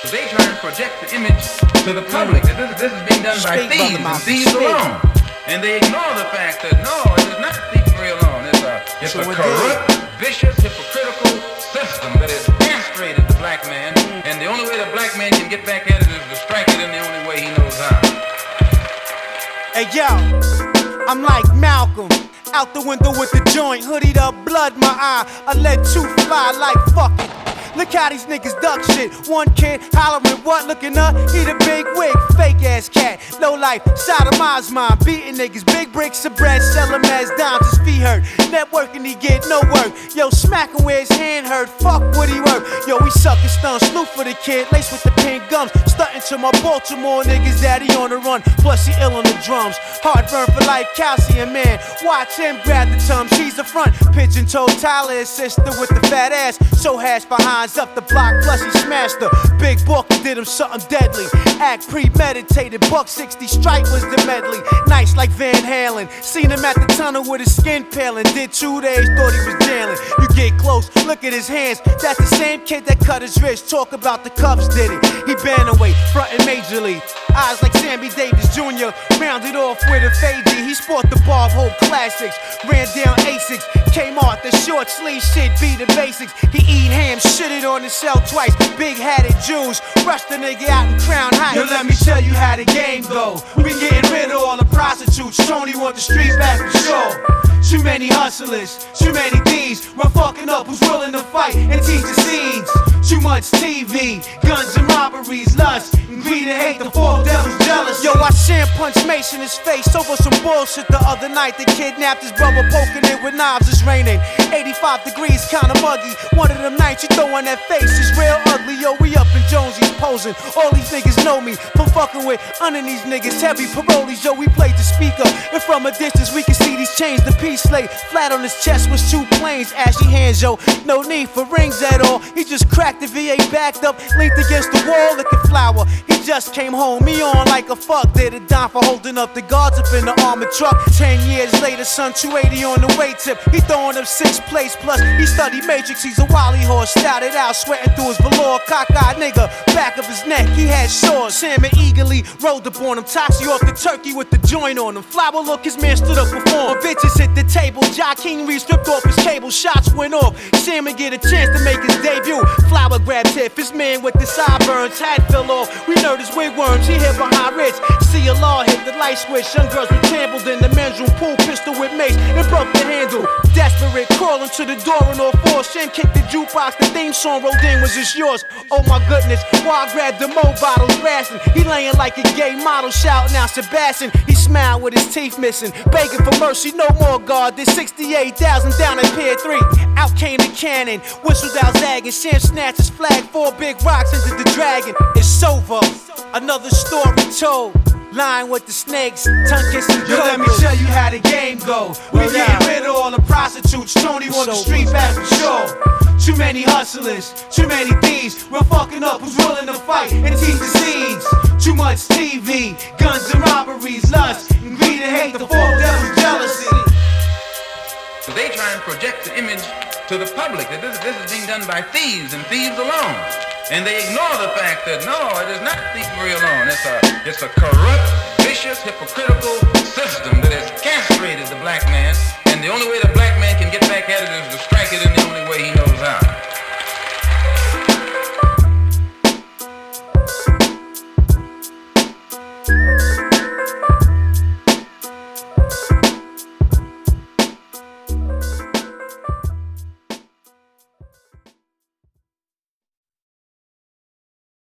So they try and project the image to the public that this is being done by thieves and thieves alone. And they ignore the fact that no, it is not thievery alone. It's a corrupt, vicious, hypocritical system that has castrated the black man. And the only way the black man can get back at it is to strike it in the only way he knows how. Hey yo, I'm like Malcolm, out the window with the joint, hoodied up, blood my eye. I let two fly like fuck it. Look how these niggas duck shit. One kid hollering what, looking up, he the big wig, fake ass cat. Low life, sodomized mine, beating niggas, big bricks of bread, sell him as dimes, his feet hurt. Networking, he get no work. Yo, smack him where his hand hurt, fuck what he work. Yo, we suck and stun, sloop for the kid, laced with the pink gums. Stunting to my Baltimore niggas, daddy on the run, plus he ill on the drums. Heartburn for life, calcium man. Watch him grab the tums, he's the front. Pigeon toed Tyler, his sister with the fat ass. So hash behind up the block, plus he smashed her. Big book did him something deadly. Act premeditated, buck 60 strike was the medley. Nice like Van Halen. Seen him at the tunnel with his skin paling. Did 2 days, thought he was jailing. You get close, look at his hands. That's the same kid that cut his wrist. Talk about the Cubs did it. He Bantamweight, frontin' majorly. Eyes like Sammy Davis Jr. Rounded off with a fadey. He sport the Bob Hope classics. Ran down Asics. Kmart, the short sleeve shit, be the basics. He eat ham, shitted on himself twice. Big hatted Jews, rushed the nigga out in Crown Heights. Yo, let me tell you how the game go. We getting rid of all the prostitutes. Tony want the street back for sure. Too many hustlers, too many thieves. Run fucking up who's willing to fight and teach the seeds. Too much TV, guns and robberies, lust, and greed and hate, the four devils jealous. Yo, I Sam punched Mace in his face over some bullshit the other night. They kidnapped his brother, poking it with knives. It's raining, 85 degrees, kinda muggy. One of them nights you throw on that face is real ugly. Yo, we up in Jonesy's posing. All these niggas know me from fucking with underneath niggas. Heavy parolees, yo, we played the speaker. And from a distance we can see these chains. The peace slate flat on his chest was 2 planes. Ashy hands, yo, no need for rings at all. He just cracked the VA, backed up, leaned against the wall, looking flower. He just came home, me on like a fuck. Did a dime for holding up the guards up in the armored truck. 10 years later, son, 280 on the weight tip. He throwing up 6 plates plus. He studied Matrix, he's a wily horse. Started out sweating through his velour. Cockeyed nigga, back of his neck, he had swords. Salmon eagerly rolled up on him. Toxie off the turkey with the joint on him. Flower look, his man stood up before him. Bitches hit the table. Jock King Reed stripped off his cable. Shots went off. Salmon get a chance to make his debut. Flower grabbed Tiff, his man with the sideburns. Hat fell off. We know his wigworms. He hit behind Rich. CLR hit the light switch. Young girls were trampled in the men's room. Pool pistol with mace and broke the handle. Desperate, crawling to the door on all fours. Shem kicked the jukebox. The theme song rolled in. Was this yours? Oh my goodness. Why I grabbed the mo bottles, rasping. He laying like a gay model, shouting out Sebastian. He smiled with his teeth missing. Begging for mercy, no more guard. There's 68,000 down at Pier 3. Out came the cannon. Whistled out zagging. Sam snatched his flag. 4 big rocks into the dragon. It's over. Another story told. Lying with the snakes, tongue kissing. Yo, let me tell you how the game go. We getting rid of all the prostitutes. Tony want the street back for sure. Too many hustlers, too many thieves. We're fucking up who's willing to fight and teach the seeds. Too much TV, guns and robberies, lust, and greed and hate, the 4 devils jealousy. So they try and project the image to the public that this is being done by thieves and thieves alone. And they ignore the fact that no, it is not thievery alone. It's a corrupt, vicious, hypocritical system that has castrated the black man. And the only way the black man can get back at it is to strike it in the only way he knows how.